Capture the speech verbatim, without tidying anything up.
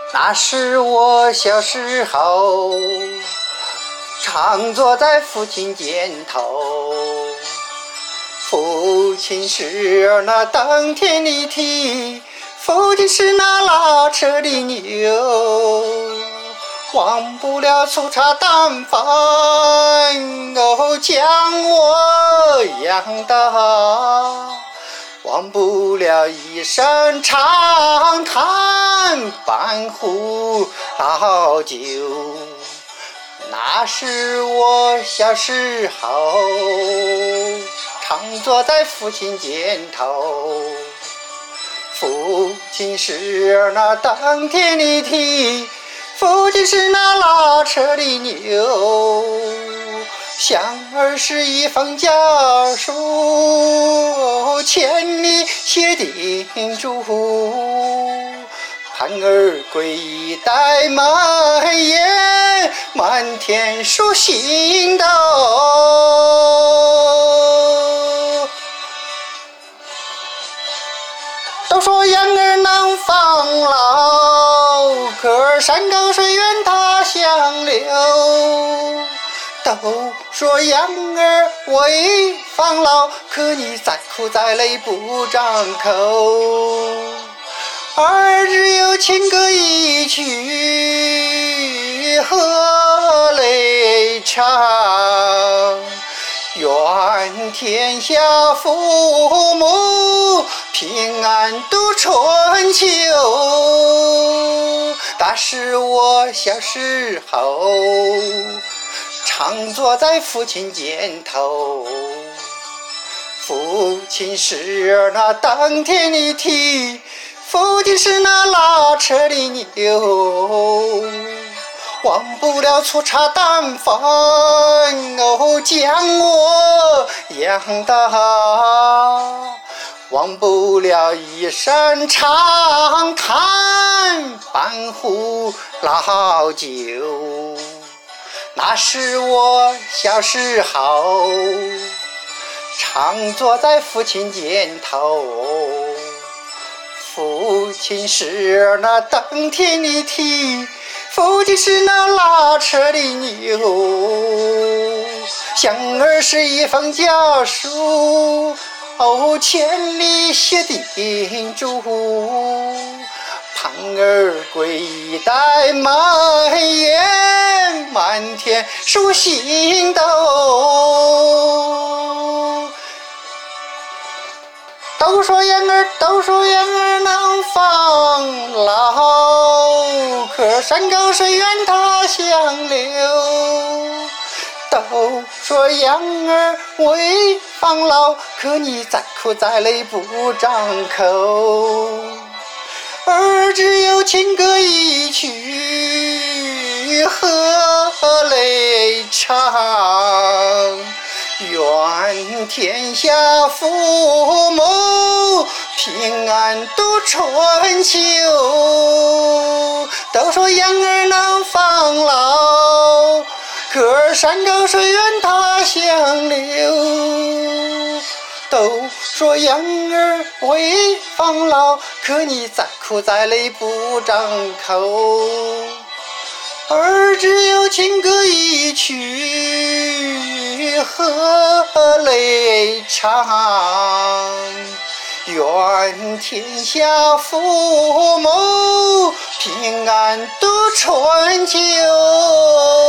那是我小时候，常坐在父亲肩头。父亲是那耕田的蹄，父亲是那拉车的牛，忘不了粗茶淡饭哦，将我养大，忘不了一声长叹半壶老酒。那是我小时候，常坐在父亲肩头。父亲是那耕田的蹄，父亲是那拉车的牛，像儿是一封家书，千里写叮嘱，盼儿归一代满眼，满天数星斗。都说养儿能防老，可儿山高水远他乡流。都说养儿为防老，可你再苦再累不张口。儿只有情歌一曲，何泪长？愿天下父母平安度春秋。那是我小时候，常坐在父亲肩头。父亲是那耕田的蹄，父亲是那拉车的牛，忘不了粗茶淡饭哦，将我养大，忘不了一声长叹半壶老酒。那是我小时候，常坐在父亲肩头。父亲是那耕田的蹄，父亲是那拉车的牛，像儿是一封家书，哦，千里写叮嘱，盼儿归一代满眼，满天数星斗。都说养儿，都说养儿能防老，可山高水远他乡流。都说养儿为防老，可你再苦再累不张口。儿只有情歌一曲，何泪长？愿天下父母平安度春秋。都说养儿能防老，可儿山高水远他乡流。都说养儿为防老，可你再苦再累不张口。儿只有情歌一曲，何泪长？愿天下父母平安度春秋。